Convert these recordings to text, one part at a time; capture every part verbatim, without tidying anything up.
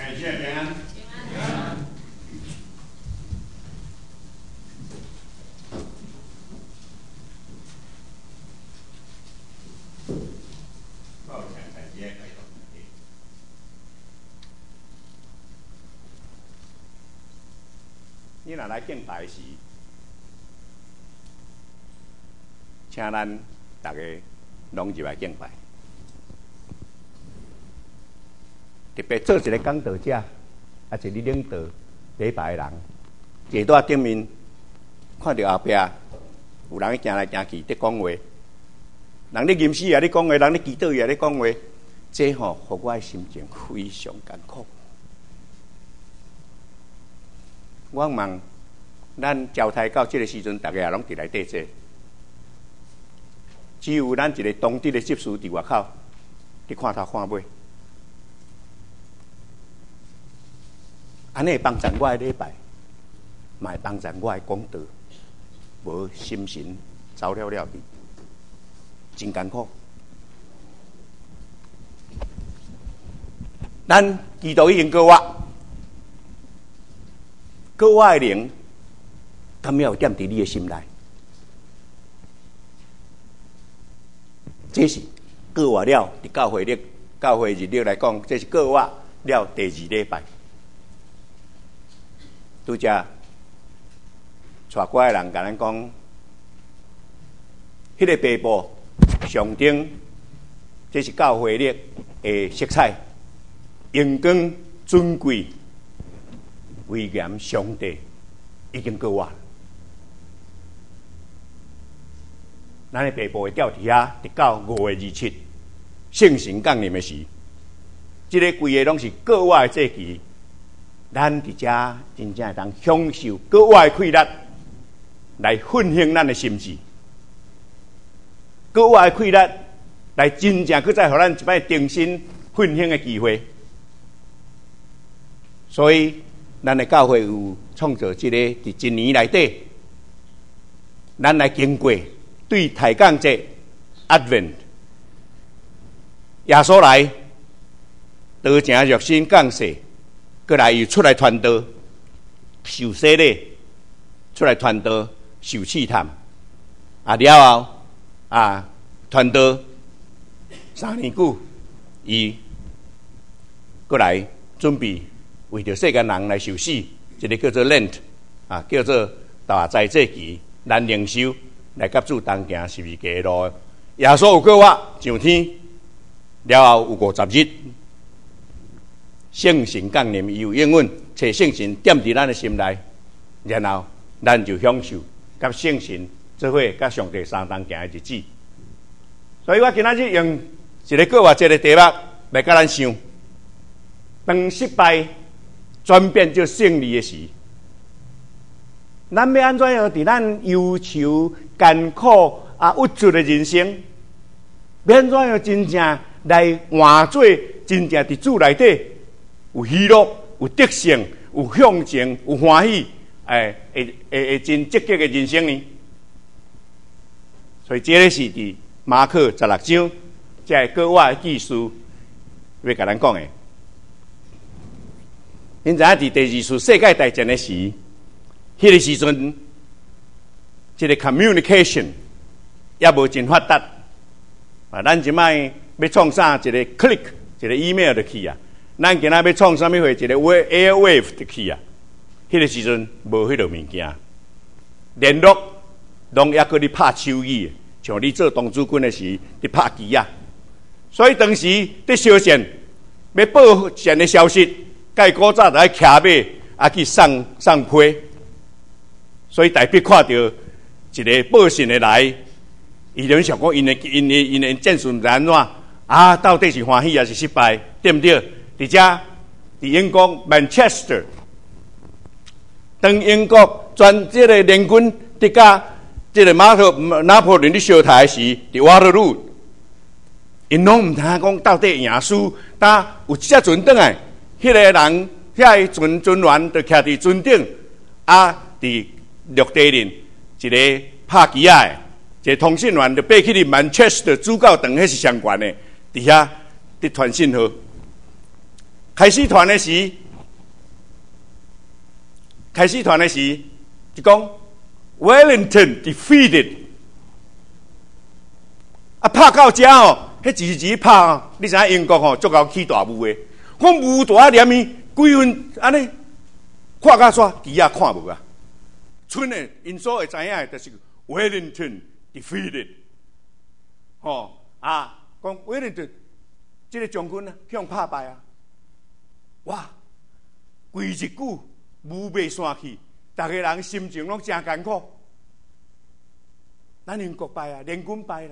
感谢平安。平安。抱歉，感谢开动。你若来敬拜时，请咱大家拢入来敬拜。特别做一个讲道者，也是你领导礼拜的人，坐在顶面，看到后壁有人行来行去在讲话，人咧吟诗也咧讲话，人咧祈祷也咧讲话，这吼、喔，互我的心情非常艰苦。我望咱交代到这个时阵，大家也拢伫内底坐，只有咱一个当地的执事伫外口，伫看头看尾。安尼会帮助我的礼拜，嘛会帮助我的讲道，无心神走了了去，真艰苦。咱基督已经告我，告我的灵，敢要踮伫你的心内？这是告我了，伫教会日、教会日历来讲，这是告我了第二礼拜。拄则带过来人甲咱讲，迄、那个白布上顶，这是教会日的色彩，阳光尊贵、威严上帝已经告我。咱的白布会吊伫遐，直到五月二七圣神降临的时，这个规个拢是告我的祭旗。咱伫遮真正会当享受国外的快乐，来振兴咱的心智。国外的快乐，来真正去再互咱一摆重新振兴的机会。所以，咱的教会有创造这个伫一年内底，咱来经过对抬杠节 Advent， 耶稣来，道成肉身降世。过来又出来传道，受洗礼，出来传道，受试探，啊了后啊传道三年久，伊过来准备为着世间人来受死，一个叫做 Lent 啊，叫做大斋祭期，咱灵修来甲主同行十字架的路。耶稣有叫我上天，了后有五十日。圣神降临，伊有应允，找圣神踮伫咱的心内，然后咱就享受甲圣神做伙甲上帝相同行的日子。所以我今仔日用一个告我这个题目来甲咱想：当失败转变做胜利的时，咱要安怎样伫咱忧愁、艰苦啊、郁卒的人生，要安怎样真正来换做真正伫主内底？有喜乐，有得胜，有向前，有欢喜，哎，会会会真积极的人生呢。所以这个是伫马可十六章，这个我的技术要甲咱讲的。因知影伫第二次世界大战的时，迄、那个时阵，这个 communication 也无真发达啊。咱即摆要创啥一个 click 一个 email 就去啊。咱今仔要创啥物货？一个 airwave 就去啊！迄个时阵无迄落物件，联络拢抑搁咧拍手语，像你做童子军的时，咧拍机啊。所以当时伫烧线，要报线的消息，介古早就爱骑马啊去送送批。所以台北看到一个报信的来，伊就想讲因的因的因的战术是安怎啊？到底是欢喜还是失败？对不对？伫遮，伫英国 Manchester， 当英国全这个联军伫甲这个马特拿破仑伫相台时，伫瓦特鲁，因拢毋知讲到底赢输，但有一只船转来，迄、那个人遐个船船员就徛伫船顶，啊，伫陆地面一个拍机仔的，一个通讯员就爬去哩 Manchester 主教堂，迄是上悬的，伫遐伫传信号。 开始团的时，开始团的时就讲 Wellington defeated。啊，拍到遮哦，迄字字拍哦，你知影英国吼足够起大雾的，我雾大连伊几分安尼看甲煞猪仔看无啊。剩的因所会知影的，就是 Wellington defeated。吼啊，讲 Wellington 这个将军啊，向拍败啊！哇，规日久雾未散去，逐个人心情拢真艰苦。咱英国败啊，联军败啦。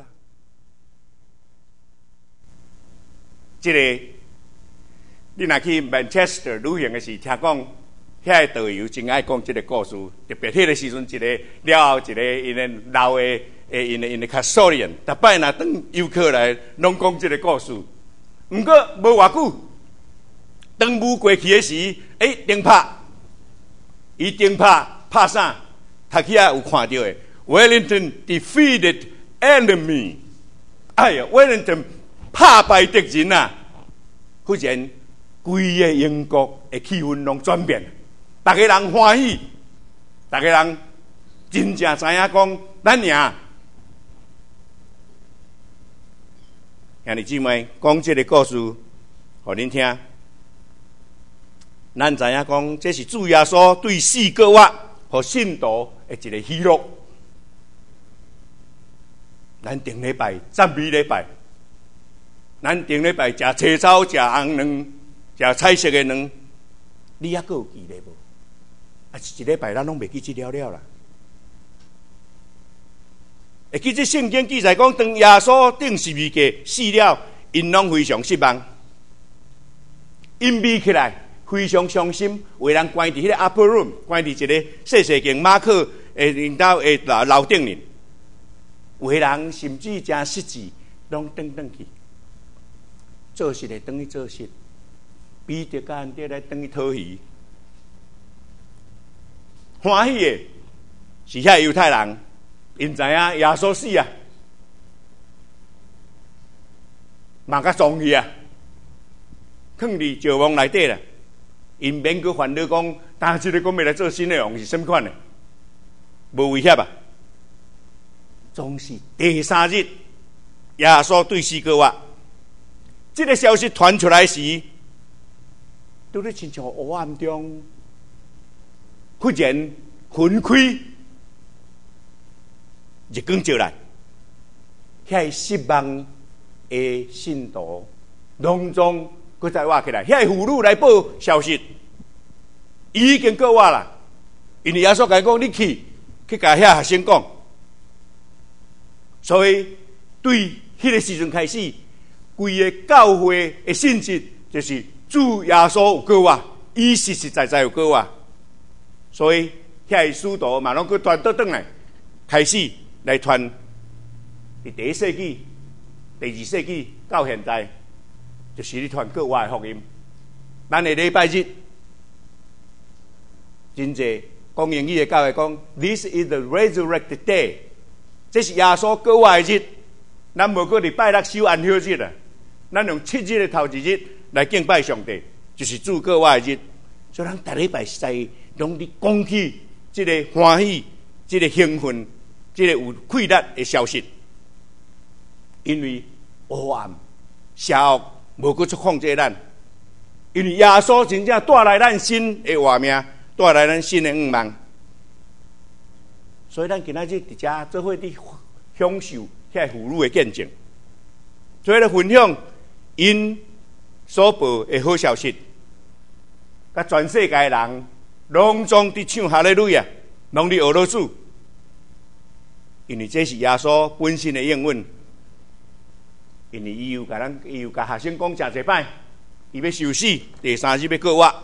这个，你若去 Manchester 旅行的时，听讲遐个导游真爱讲这个故事，特别迄个时阵，一个了后一个因的老的诶，因的因的 custodian， 逐摆若当游客来，拢讲这个故事。毋过无偌久，当雾过去的时，诶，灯拍，伊灯拍拍啥？读起来有看到的 ，Wellington defeated enemy。哎呀 ，Wellington 拍败敌人啊！忽然，规个英国的气氛拢转变，大家人欢喜，大家人真正知影讲咱赢。兄弟姊妹，讲这个故事，互恁听。咱知影讲，这是主耶稣对四个月和信徒的一个喜乐。咱顶礼拜、赞美礼拜，咱顶礼拜食青草、食红卵、食彩色的卵，你还阁有记得无？啊，一礼拜咱拢袂记这了了啦。会记这圣经记载讲，当耶稣定十字架死了，因拢非常失望，因悲起来，非常伤心，为人关伫迄个 upper room， 关伫一个细细间马克诶领导诶楼顶面，有个人甚至真失志，拢转转去，做事来转去做事，彼得甲安德来转去讨鱼，欢喜的是遐犹太人。因知影耶稣死啊，嘛甲撞去啊，囥伫石瓮内底啦。因免去烦恼讲，当即个讲要来做新的王是什么款的？无威胁啊！总是第三日，耶稣对四个月，这个消息传出来时，拄咧亲像黑暗中，忽然分开。日光照来，遐失望的信徒隆重搁再活起来。遐妇女来报消息，已经过活啦。因为耶稣甲伊讲，你去去甲遐学生讲。所以对迄个时阵开始，规个教会的性质就是主耶稣有过活，伊实实在在有过活。所以遐使徒嘛，拢搁传倒转来，开始。来传，伫第一世纪、第二世纪到现在，就是咧传国外的福音。咱的礼拜日，真济讲英语的教会讲 ，This is the resurrected day， 这是耶稣国外的日。咱无过礼拜六守安息日啊，咱用七日的头一日来敬拜上帝，就是主国外的日。所以咱逐礼拜实在拢伫讲起这个欢喜，这个兴奋。这个有快乐的消息，因为黑暗、邪恶无搁出控制咱，因为耶稣真正带来咱新的活命，带来咱新的愿望，所以咱今仔日伫遮做伙伫享受遐妇女的见证，做伙咧分享因所报的好消息，甲全世界人隆重伫唱哈利路亚，拢伫俄罗斯。因为这是耶稣本身的应允，因为伊有甲咱，伊有甲学生讲诚侪摆，伊要受死，第三日要过活，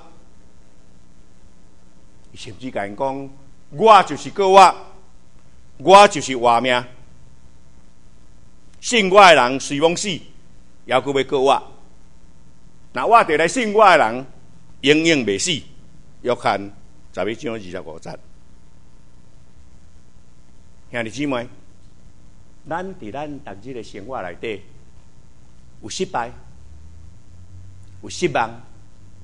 伊甚至甲因讲，我就是过活，我就是活命，信我的人虽往死，也阁要过活。那我得来信我的人，永远袂死。约翰十一章二十五节。兄弟姊妹，咱伫咱逐日的生活内底，有失败，有失望，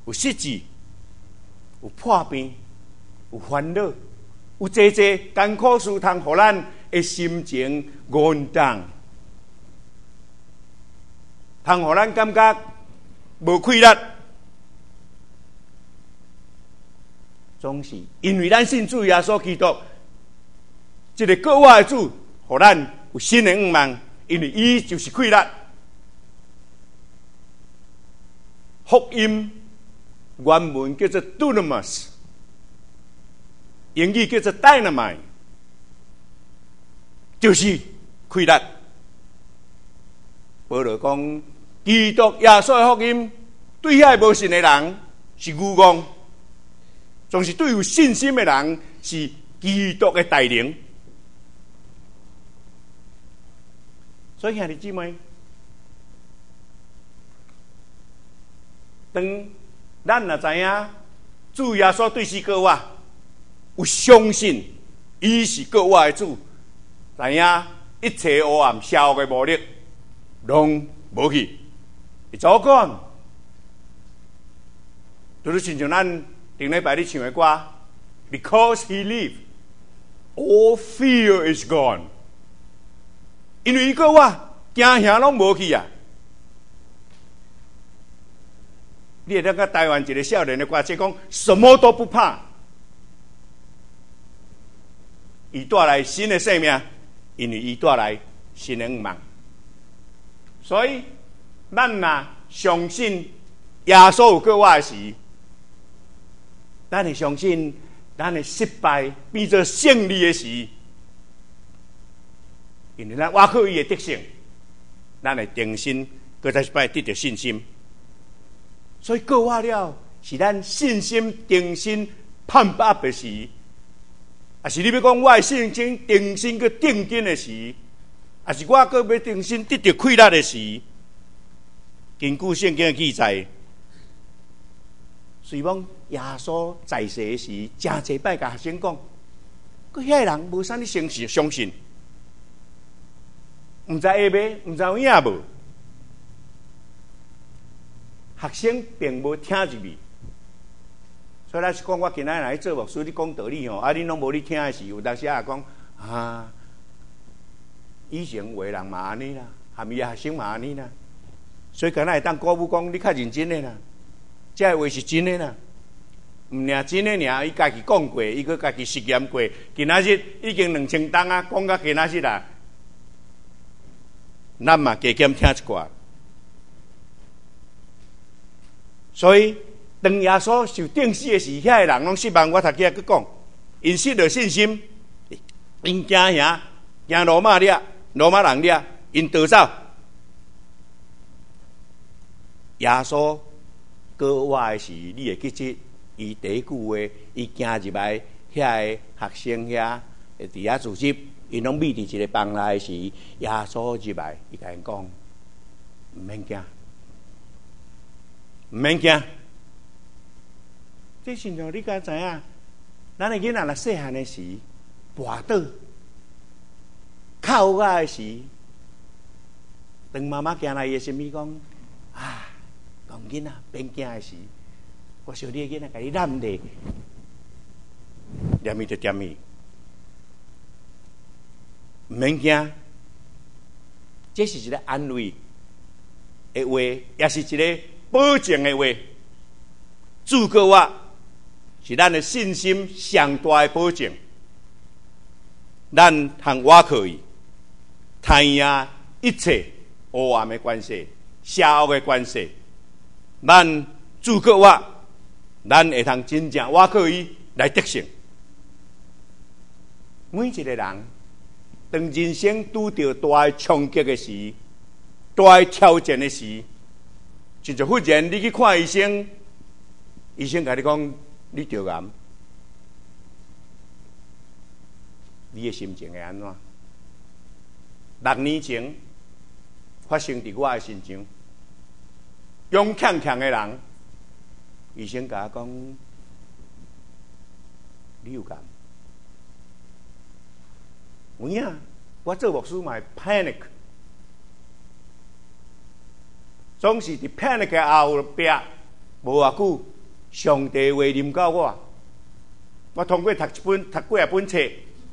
有失志，有破病，有烦恼，有济济艰苦事，通互咱的心情稳当，通互咱感觉无快乐。总是因为咱信主耶稣基督，这个国外的主，互咱有新的愿望，因为伊就是快乐。福音原文叫做 dunamis， 英语叫做 dynamite， 就是快乐。保罗讲，基督耶稣的福音对遐无信的人是愚妄，总是对有信心的人是基督的大能。所以兄弟姊妹，当咱若知影主耶稣对是国我，有相信伊是国我的主，知影一切黑暗邪恶的魔力拢无去。怎讲？就是亲像咱顶礼拜你唱的歌 ，Because He lives, all fear is gone。因为伊国我惊吓拢无去啊！你会当甲台湾一个少年的歌者讲，什么都不怕，伊带来新的生命，因为伊带来新的愿望。所以，咱若相信耶稣有过我的时，咱会相信咱的失败变做胜利的时，因为咱挖靠伊的德性，咱会定心，搁再一摆得到信心。所以过我了，是咱信心定心盼把的时，也是你要讲我的信心定心去定根的时，也是我搁要定心得到快乐的时。根据圣经的记载，虽讲耶稣在世的时，真侪摆甲学生讲，佮遐个人无啥物相信，相信，毋知下暝，毋知有影无。学生并无听入去，所以咱是讲，我今仔来做牧师，你讲道理吼，啊，恁拢无你听的时，有当时也讲啊，以前有个人嘛安尼啦，含伊学生嘛安尼啦，所以今仔会当鼓舞讲，你较认真的啦，这话是真的啦，毋尔真的尔，伊家己讲过，伊佮家己实验过，今仔日已经两千档啊，讲到今仔日啦，咱嘛加减听一寡。所以，当耶稣受钉死的时，遐个人拢失望。我头先去讲，因失了信心，因惊吓，惊罗马了，罗马人了，因逃走。耶稣过我的时，你会记得伊第一句话，伊行入来，遐个学生遐伫遐自习，因拢眯伫一个房内时，耶稣入来，伊甲因讲，毋免惊。毋免惊，这亲像你敢知影？咱的囡仔若细汉的时，跋倒、哭啊的时，当妈妈行来伊的心里讲：啊，讲囡仔免惊的时，我想你的囡仔甲你揽咧，念伊就念伊，毋免惊。这是一个安慰的话，也是一个保证的话，主告我是咱的信心上大的保证。咱通我可以摊赢一切黑暗的关系、邪恶的关系。咱主告我，咱会通真正我可以来得胜。每一个人，当人生拄到大的冲击的时、大的挑战的时，就忽然你去看医生，医生甲你讲你得癌，你的心情会安怎？六年前发生伫我的身上，勇强强的人，医生甲我讲你有癌。有影，我做牧师嘛 panic。总是伫 panic 的后壁，无偌久， 上帝话临到我，我通过读一本、读几啊本册，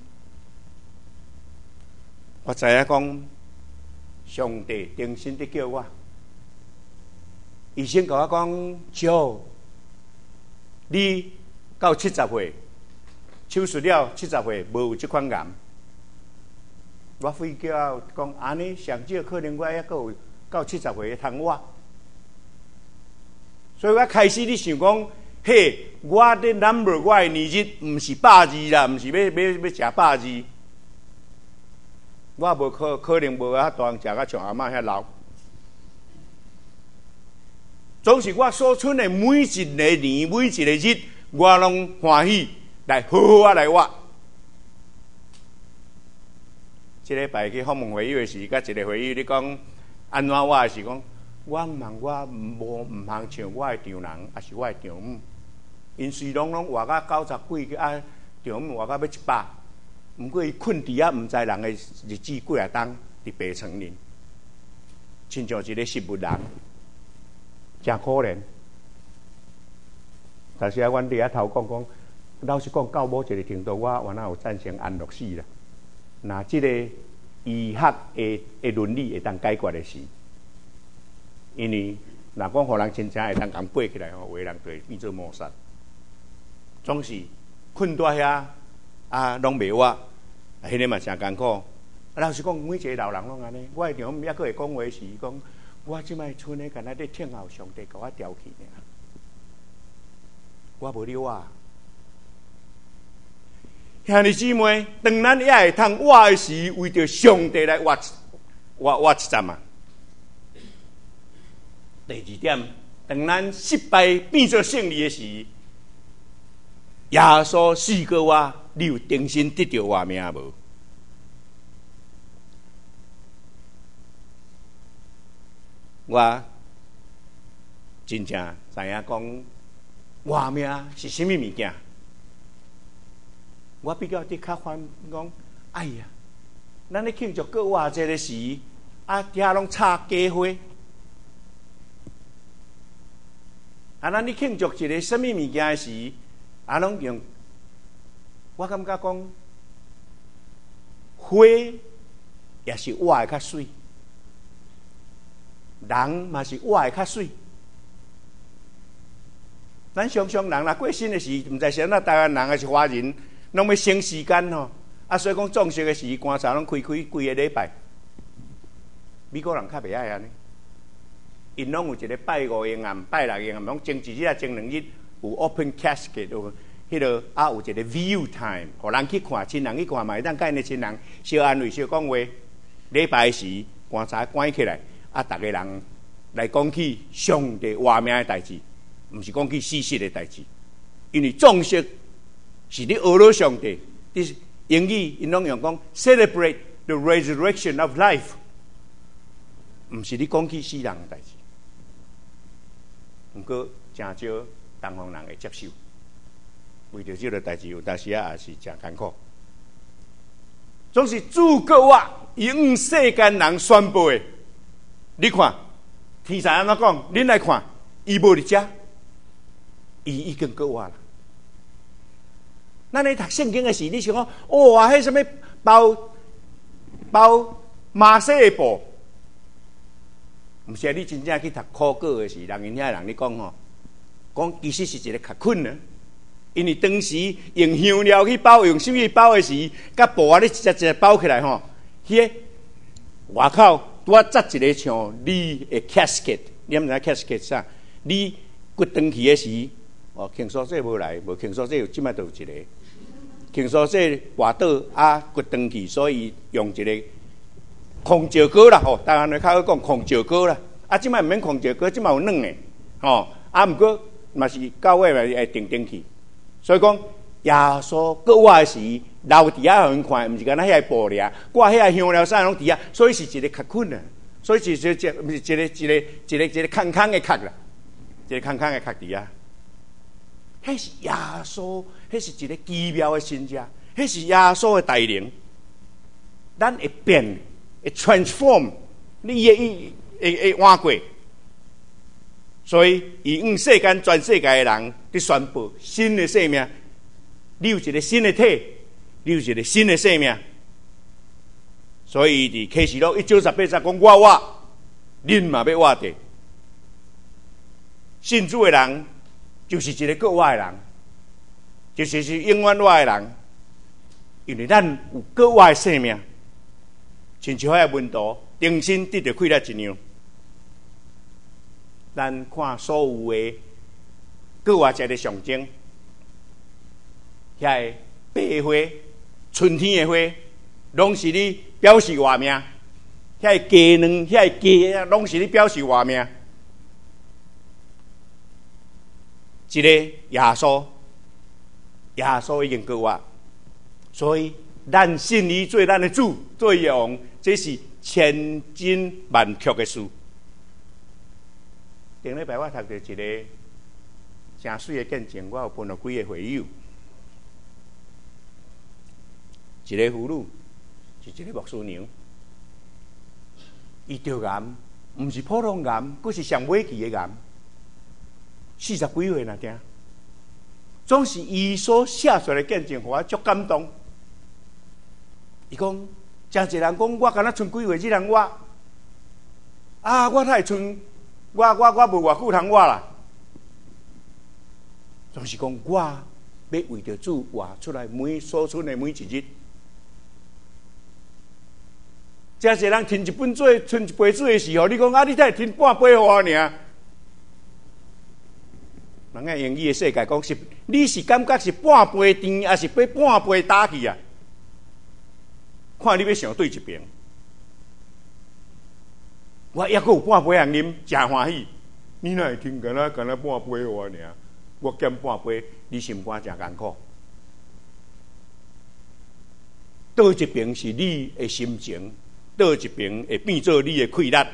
我知影讲，上帝定心地叫我。医生甲我讲，少，你到七十岁，手术了七十岁，无有这款癌。我飞叫讲，安尼上少可能我还阁有到七十岁会通活。所以我开始你想讲，嘿，我的 number 我的年日毋是百字啦，毋是要要要食百字。我无可可能无遐大人食甲像阿嬷遐老。总是我所存的每一个年、每一个日，我拢欢喜来好好啊来活。这礼拜去访问会议的时，甲一个会议你讲安怎我的是讲，我问我无毋通像我的丈人，也是我的丈母，因虽拢拢活到九十几，啊丈母活到要一百，毋过伊困伫遐，毋知人的日子几啊冬伫白床林，亲像一个食物人。真可怜，但是啊，阮伫遐头讲讲，老实讲，到某一个程度，我原来有赞成安乐死啦。那即个医学的的伦理会当解决的是，因为若讲互人真正会当共爬起来吼，有的人就会变做谋杀。总是困在遐啊，拢袂活，迄个嘛真艰苦。老实讲，每一个老人拢安尼，我的丈母抑阁会讲话是讲。我即摆剩的，敢若咧听候上帝甲我调去呢。我无了啊！兄弟姊妹，当咱也会通活的时，为着上帝来活活活一站啊！第二点，当咱失败变做胜利的时，耶稣死过我，你有定心得到活命无？我真正知影讲活命是什么物件。我比较伫较反讲，哎呀，咱咧庆祝过活节的时，啊，遐拢插家花，啊，咱咧庆祝一个什么物件的时，啊，拢用，我感觉讲，花也是活的较水。人嘛是活的较水，咱常常人若过身的时，毋知是咱台湾人还是华人，拢要省时间吼。啊，所以讲葬式的时，棺材拢开开几个礼拜。美国人较袂爱安尼，因拢有一个拜五营暗、拜六营暗，拢前一日啊、前两日有 open casket， 有迄个啊有一个 view time， 互人去看，亲人去看嘛，会当甲因的亲人小安慰、小讲话。礼拜时棺材关起来。啊！逐个人来讲起上帝活命的代志，毋是讲起事实的代志。因为葬式是你学了上帝，你英语因拢用讲 celebrate the resurrection of life， 毋是你讲起死人的代志。毋过真少东方人会接受，为着这个代志，有当时啊也是真艰苦。总是主过我，伊向世间人宣布的。你看，天才安怎讲？恁来看，伊无伫遮，伊已经过活了。咱咧读圣经的时，你想讲，哇，迄什么包包马赛的布，毋是你真正去读考古的时，人因遐人咧讲吼，讲其实是一个较困难，因为当时用香料去包，用什么包的时，甲布啊咧一只一只包起来吼，迄个外口。拄啊，扎一个像你的 casket， 你毋知 casket 啥？你骨断去的时，哦，庆嫂这无来，无庆嫂这即摆都有一个。庆嫂这滑倒啊，骨断去，所以用一个空石膏啦，吼，台湾人较好讲空石膏啦。啊，即摆毋免空石膏，即摆有软的，吼。啊，毋过嘛是到尾嘛会定定去。所以讲，耶稣过活的时。留伫遐互因看，毋是干那遐布尔，挂遐香料啥拢伫遐，所以是一个较困难，所以是一个毋是一个一个一个一个空空的壳啦，一个空空的壳伫遐。迄是耶稣，迄是一个奇妙的神者，迄是耶稣的大能，咱会变，会 transform， 你会会会换过。 所以伊向世间全世界的人去宣布新的生命，你有一个新的体，你有一个新的生命。所以伫启示录一九十八节讲：我活，恁嘛要活的。信主的人就是一个国外的人，就是是永远活的人，因为咱有国外的生命，亲像迄个温度重新得到开力一样。咱看所有的国外者的象征，遐个白花、春天的花，拢是你表示活命；遐个鸡卵、遐个鸡，拢是你表示活命。一个耶稣，耶稣已经过活，所以咱信伊做咱的主、做伊的王，这是千真万确的事。顶礼拜我读到一个真水的见证，我有分了几个会友，一个妇女是一个牧师娘，伊得癌，唔是普通癌，佫是上尾期的癌，四十几岁那听，总是伊所写出来的见证，互我足感动。伊讲，真侪人讲我敢若剩几岁，只人我啊，我才会剩。我我我无偌久通活啦，总是讲我要为着主活出来每所剩的每一日。真侪人听一本书、剩一杯水的时候，你讲啊，你才会听半杯互我尔。人个英语的世界讲是，你是感觉是半杯甜，还是被半杯打去啊？看你要想对一边。我还阁有半杯通啉，真欢喜。你哪会听敢若敢若半杯我尔？我减半杯，你心肝真艰苦。倒一边是你的心情，倒一边会变做你的气力。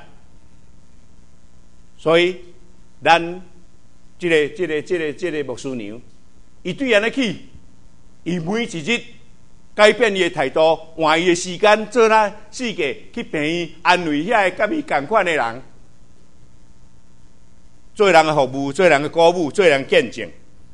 所以，咱这个、这个、这个、这个牧师娘，伊对安尼去，伊每一日改变伊的态度，换伊的时间，做咱世界去陪伊安慰遐个甲伊共款的人，做人的服务，做人的鼓舞，做人见证。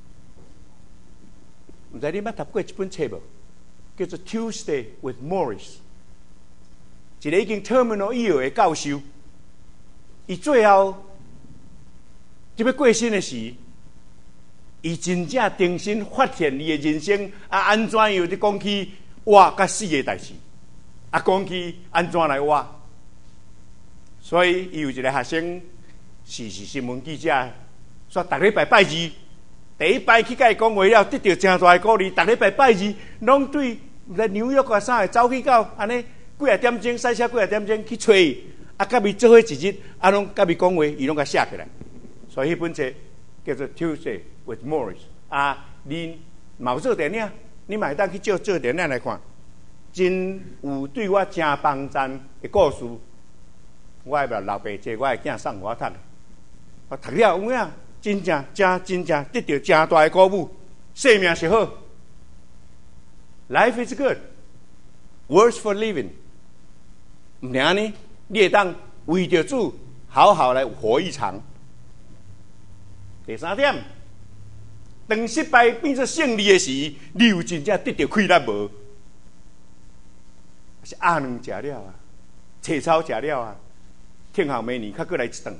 唔知你捌读过一本册无？叫做《Tuesday with Morris》，一个已經 terminal ill 的教授，伊最後就要過身的時，伊真正重新發現伊的人生啊，安怎樣的講起活甲死的代志，啊，講起安怎來活。所以伊有一個學生，是是新聞記者，說逐禮拜拜二，第一擺去甲伊講話了，得到真大的鼓勵，逐禮拜拜二，攏對來紐約啊啥的走去到安尼幾啊點鐘，駛車幾啊點鐘去找伊，啊，甲伊做伙一日，啊，攏甲伊講話，伊攏甲寫起來。所以迄本冊叫做《Tuesday with Morris》啊，你嘛有做電影，你嘛會當去照做電影來看，真有對我真幫贊的故事。我的老爸借我的囝送我讀，我讀了有影，真正真真正得到真大的鼓舞。生命是好 ，Life is good, worth for living。唔然呢，你會當為着主好好來活一場。第三點，當失敗變成勝利的時，你有真正得到快樂無？是鴨卵食了啊，青草食了啊，聽候明年較過來一頓。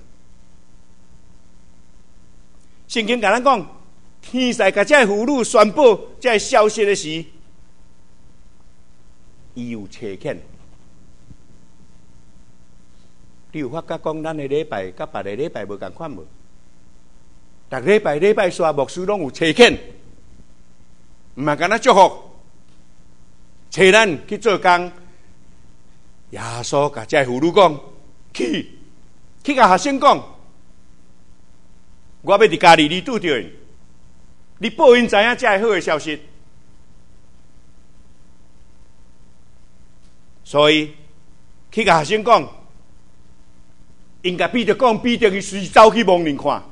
聖經甲咱講，天使甲這婦女宣布這消息的時，伊有差遣。你有發覺講咱的禮拜甲別的禮拜無共款無？逐禮拜禮拜刷牧師攏有差遣，唔係干那祝福，找咱去做工。耶穌甲這婦女講，去去甲學生講，我要佇家裡你拄着因，你報因知影這好的消息。所以去甲學生講，應該彼得講，彼得伊隨走去望人看。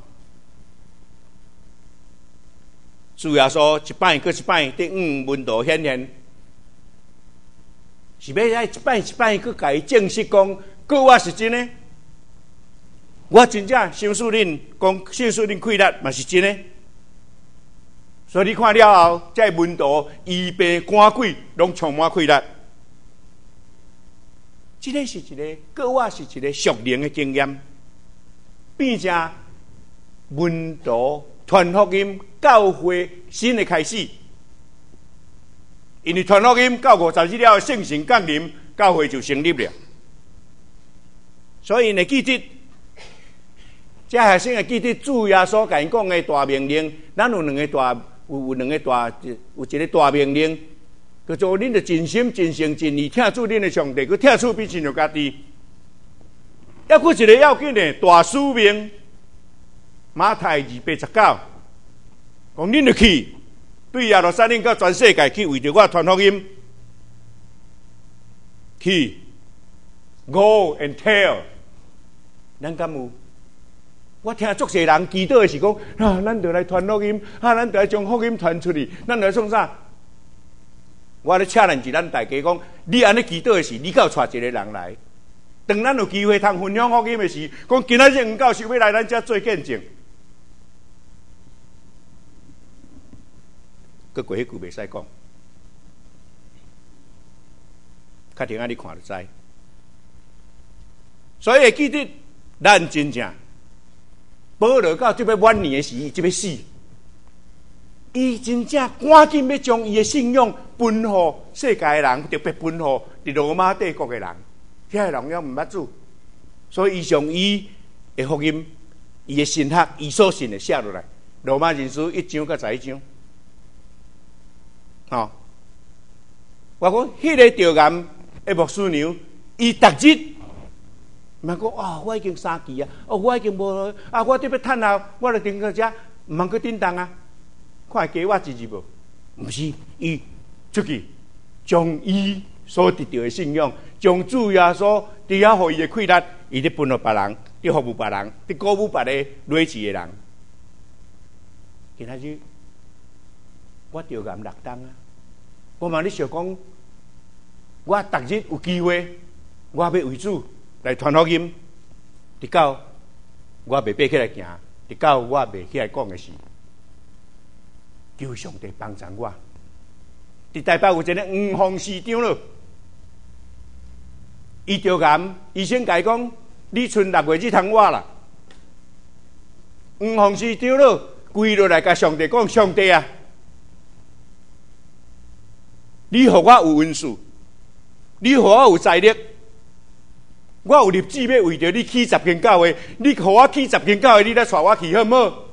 主耶穌一擺過一擺，第五門徒顯現，是要喺一擺一擺去甲伊證實講，過我是真的。 我真正相信恁讲，相信恁气力嘛是真的。所以你看了后，这门徒医病赶鬼，拢充满气力。这个是一个，个我是一个属灵的经验，变成门徒传福音、教会新的开始。因为传福音到五十日了，圣神降临，教会就成立了。所以呢，记得这学生会记得主耶稣甲因讲的大命令，咱有两个大。有有两个大，有一个大命令，叫做恁着尽心、尽性、尽意听主恁的上帝，佮听主比亲像家己。还佫一个要紧的大使命，马太二八十九，讲恁着去对耶路撒冷佮全世界去为着我传福音，去 go and tell， 咱敢有？我听足侪人祈祷的是讲，啊，咱着来传福音，啊，咱着来将福音传出去，咱来创啥？我咧请人是咱大家讲，你安尼祈祷的是，你够带一个人来，当咱有机会通分享福音的时，讲今仔日黄教授要来咱遮做见证，佮过迄句袂使讲，较停啊，你看就知。所以会记得，咱真正。保罗到即要晚年的时，伊即要死，伊真正赶紧要将伊的信仰分予世界的人，特别分予伫罗马帝国的人，遐个人也毋捌主，所以伊将伊的福音、伊的神学、伊所信的写落来。罗马人书一章到十一章，吼、哦，我讲迄个调研的牧师娘，伊逐日。毋通讲哦，我已经三期啊，哦，我已经无啊，我得要趁后，我就顶到遮，毋通去叮当啊，看加我一日无？毋是，伊出去将伊所得到的信仰，将主耶稣伫遐互伊的气力，伊咧分予别人，伫服务别人，伫鼓舞别个类似的人。今仔日我调研六档啊，我嘛咧想讲，我逐日有机会，我要为主。来传福音，直到我袂爬起来行，直到我袂起来讲的时，求上帝帮助我。伫台北有一个黄凤市长咯，伊调研，医生甲伊讲，你剩六月日通我啦。黄凤市长咯，跪落来甲上帝讲：上帝啊，你互我有恩赐，你互我有财力。我有立志要为着你起十间教会，你予我起十间教会，你来带我去好唔好？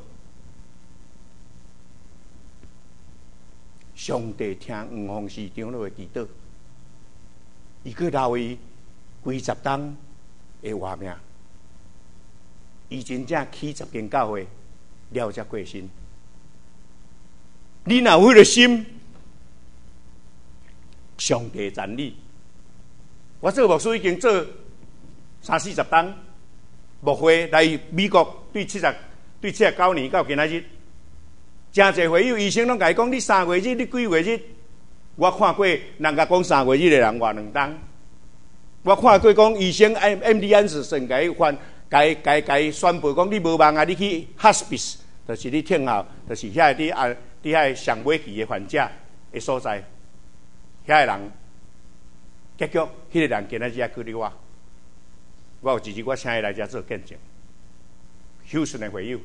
上帝听黄凤市长的祈祷，伊去留伊几十档的活命，伊真正起十间教会了才过身。你若有迄个心，上帝赞你。我做牧师已经做。三四十档牧会来美国，对七十对七十九年到今仔日，真侪会友医生拢甲伊讲：你三月日，你几月日？我看过人家讲三月日的人活两档，我看过讲医生 M D 安士神甲伊翻，甲伊甲伊甲伊宣布讲：你无忙啊，你去 hospice， 就是你听候，就是遐啲啊啲遐上尾期的患者的所在，遐个人，结局迄个人今仔日也去你我。我有一日，我请伊来遮做见证，休顺的会友。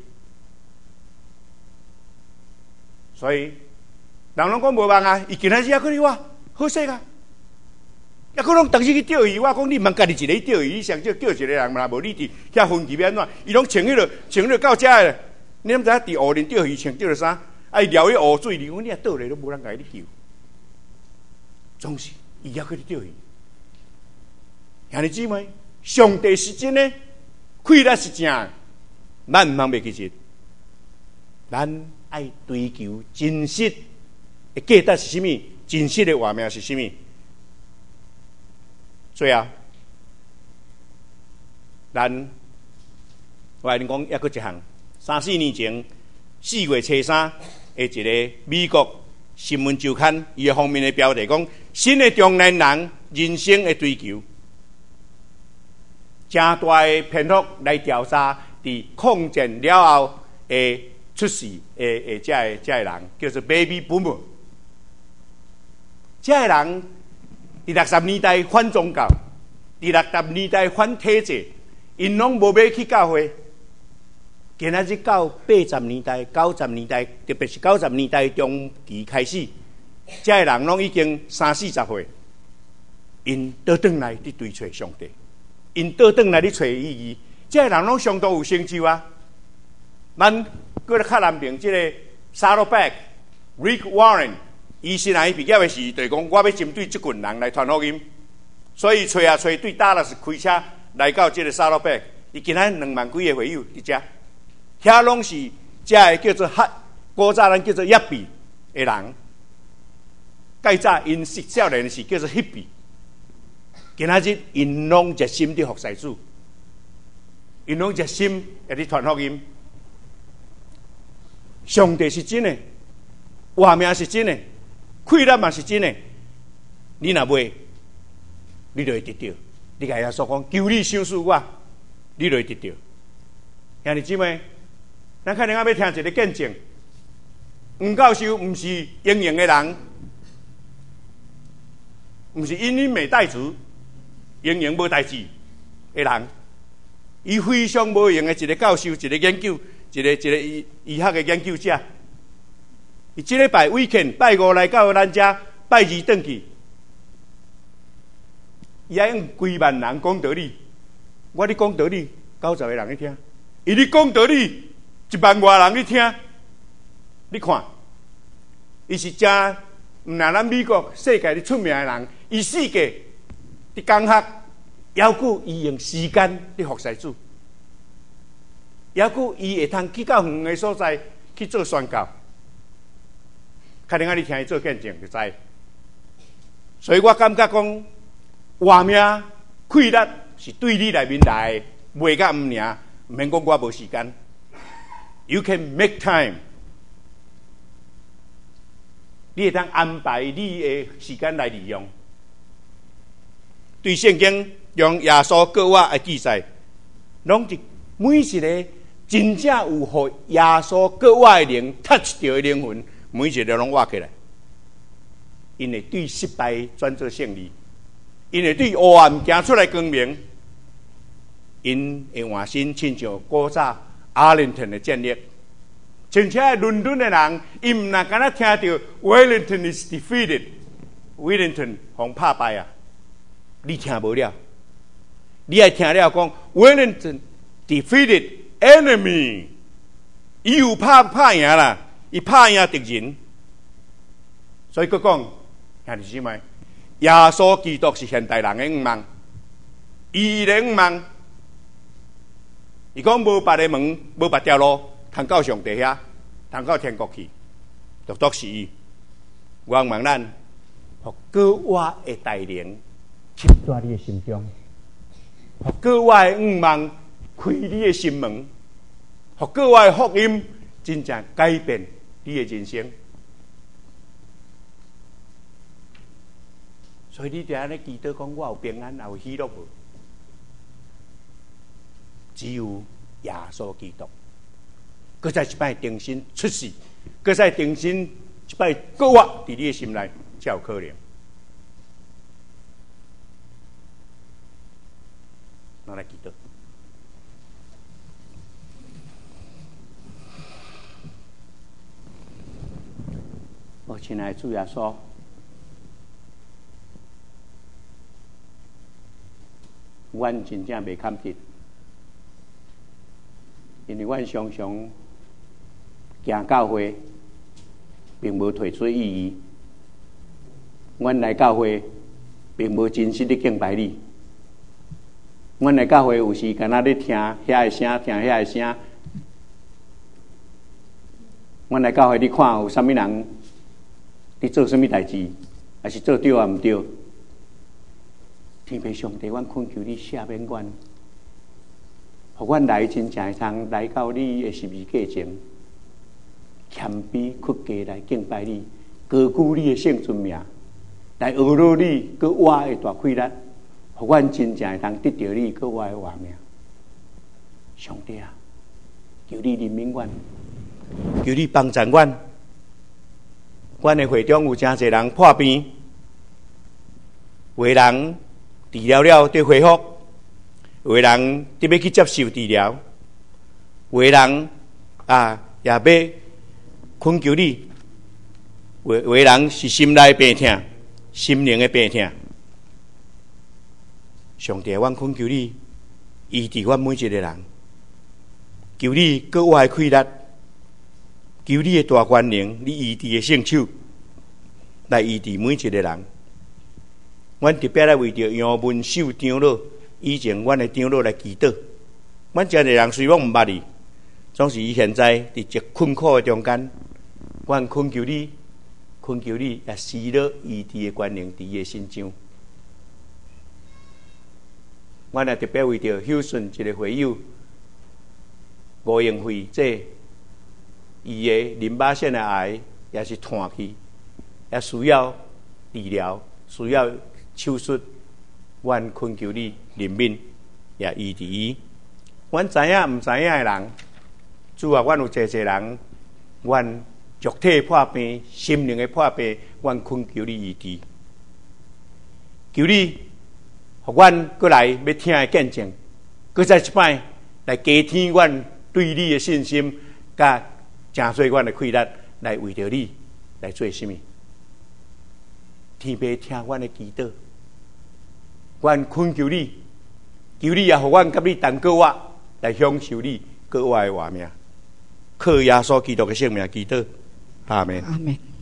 所以人拢讲无忙啊，伊今仔日也去我好势啊，也可能逐日去钓鱼。我讲你茫家己一个去钓鱼，你上少叫一个人嘛，无你伫遐分期安怎？伊拢穿迄落穿迄落到遮个，你毋知影伫湖里钓鱼穿钓着啥？啊，伊撩迄湖水，你讲你啊倒来都无人甲伊救，总是伊也去钓鱼。兄弟姊妹。上帝是真的，气力是正，咱毋通袂记住。咱爱追求真实的价值是啥物？真实的活命是啥物？最后，咱我来讲，还佫一项，三四年前四月初三的一个美国新闻周刊，伊的封面的标题讲：新的中年人人生的追求。真大的篇幅来调查伫抗战了后诶出世诶诶，这个这个人叫做 Baby Boomer。这个人伫六十年代反宗教，伫六十年代反体制，因拢无要去教会。今仔日到八十年代、九十年代，特别是九十年代中期开始，这个人拢已经三四十岁，因倒转来伫追找上帝，因倒转来伫找意义。这个人拢相当有成就啊！咱过来较南边，这个 Saddleback、Rick Warren， 伊是来毕业的时，就是讲我要针对这群人来传福音，所以找啊找，对打了是开车来到这个 Saddleback， 伊今仔两万几个会友伫遮。遐拢是这个叫做哈，古早人叫做亚比的人，介早因是少年时叫做 hippie， 今仔日因拢热心伫服侍主，因拢热心会伫传福音。上帝是真的，活命是真的，快乐嘛是真的。你若袂，你就会得到。你甲耶稣讲，求你赏赐我，你就会得到。兄弟姊妹。咱可能要听一个见证，黄教授不是英勇的人，不是因因未带主，英勇无代志的人，伊非常无用的一个教授，一个研究，一个一个医医学的研究者。伊即礼拜 weekend 拜五来到咱遮，拜二转去，伊爱用几万人讲道理，我咧讲道理，九十个人咧听，伊咧讲道理。一万外人你听，你看，伊是真毋若咱美国世界的出名的人，伊世界伫工学，要久伊用时间伫服侍主，要久伊会通去到远的所在去做宣教，可能啊你听伊做见证就知。所以我感觉讲，活命快乐是对你内面来的，袂甲毋尔，毋免讲我无时间。You can make time， 你会当安排你的时间来利用。对圣经用耶稣过我的记载，拢是每一个真正有互耶稣过我的灵 touch 到的灵魂，每一个拢挖起来。因会对失败转做胜利，因会对黑暗行出来光明，因会换心亲像古早阿灵顿的建立，而且伦敦的人，伊唔那敢若听到 Wellington is defeated，Wellington 互拍败啊，你听无了，你爱听了讲 Wellington defeated enemy， 伊有拍拍赢啦，伊拍赢敌人，所以佢讲兄弟姊妹，耶稣基督是现代人的愿望，伊的愿望。伊讲无别个门，无别条路，通到上帝遐，通到天国去，独独是伊。我望咱，互过我的带领，侵在你的心中；互过我的愿望，开你的心门；互过我的福音，真正改变你的人生。所以你伫安尼祈祷讲，我有平安，也有喜乐无？只有耶稣基督，搁再一摆重新出世，搁再重新一摆过活伫你的心内，才有可能。咱来祈祷。我亲爱的主耶稣，阮真正袂堪得。因为阮常常行教会，并无提出意义。阮来教会，并无真实的敬拜你。阮来教会有时敢若咧听遐个声，听遐个声。阮来教会，你看有啥物人，你做啥物代志，还是做对啊毋对？天父上帝，阮恳求你赦免阮。互阮来真正会通来到你的十字架前，谦卑屈家来敬拜你，高举你的圣尊名，来学罗你搁我的大快乐，互阮真正会通得到你搁我的活命。上帝啊， 求你怜悯阮，求你帮助阮。阮的会中有真侪人破病，有的人治疗了就恢复，有的人得要去接受治疗，有的人啊也要恳求你，有有的人是心内病痛、心灵的病痛。上帝，阮恳求你医治阮每一个人，求你给我的气力，求你的大权能，你医治的圣手来医治每一个人。阮特别来为着杨文秀长老以前阮的长老来祈祷。阮这个人虽然毋捌你，总是伊现在伫一困苦的中间，阮恳求你，恳求你也施了医治的权能伫伊的身上。阮也特别为着休顺一个会友吴英辉，这伊的淋巴腺的癌也是断去，也需要治疗，需要手术。阮恳求你怜悯，也医治伊。阮知影毋知影的人，主啊，阮有侪侪人，阮肉体破病、心灵的破病，阮恳求你医治。求你，互阮过来要听的见证，搁再一摆来加添阮对你的信心，甲正做阮的气力，来为着你来做什么？天父听阮的祈祷，阮恳求你，求你也互阮甲你同过我来享受你过我的活命，靠耶稣基督的圣名祈祷，阿门。 阿门。